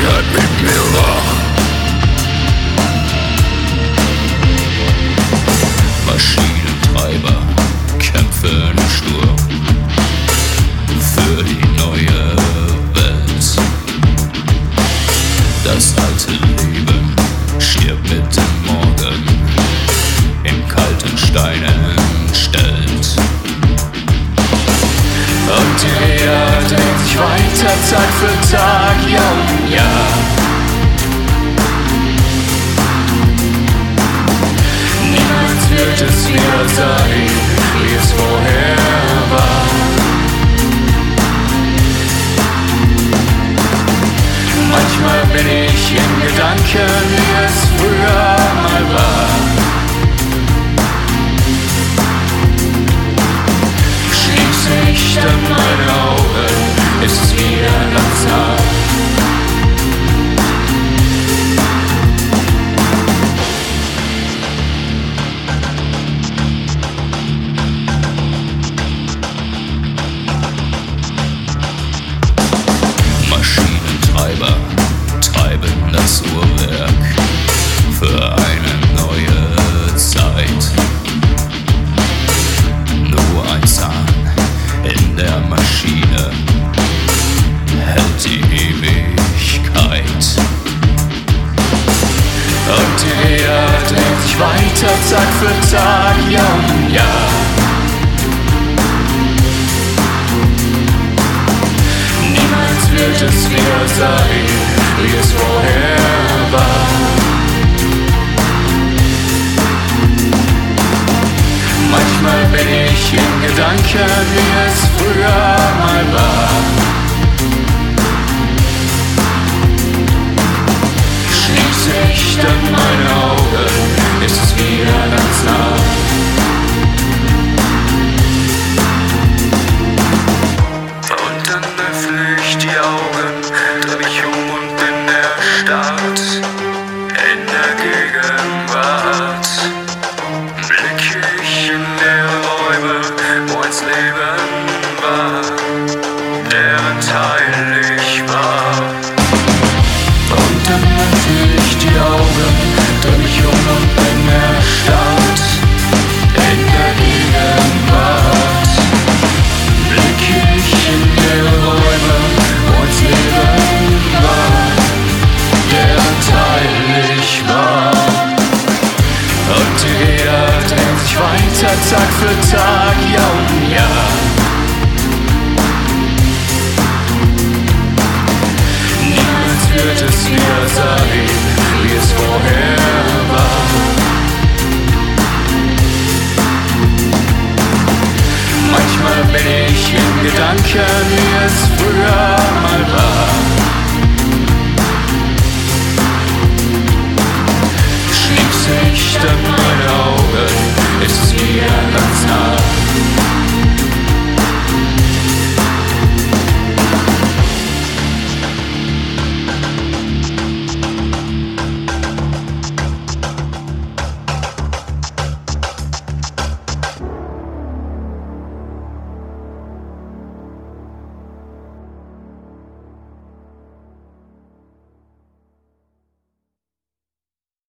bleib mit mir wach. Maschinentreiber kämpfen stur für die neue Welt. Das alte Leben stirbt mit dem Morgen, im kalten Stein entstellt. Und die Erde dreht sich weiter Tag für Tag, Jahr um Jahr. Niemals wird es wieder sein, wie es vorher war. Manchmal bin ich in Gedanken, wie es früher mal war. Schließe ich dann meine Augen, ist es wieder ganz nah. Maschinentreiber treiben das Uhrwerk für eine neue Zeit. Nur ein Zahn in der Maschine hält die Ewigkeit. Und die Erde dreht sich weiter Tag für Tag, Jahr um Jahr. Niemals wird es wieder sein, wie es vorher war. Manchmal bin ich in Gedanken, wie es früher mal war. Schließe ich dann meine Augen, ist es wieder ganz nah. Und dann öffne ich die Augen, dreh mich um und bin erstarrt in der Gegenwart. Blicke ich in leere Räume, wo einst Leben war, deren Teil ich war. Und dann öffne ich die Augen, dreh mich um und bin erstarrt in der Gegenwart. Blicke ich in leere Räume, wo einst Leben war, deren Teil ich war. Und die Erde dreht sich weiter Tag für Tag, Jahr um Jahr. Niemals wird es wieder sein, wie es vorher war. Manchmal bin ich in Gedanken, wie es früher mal war. Schließe ich dann meine Augen,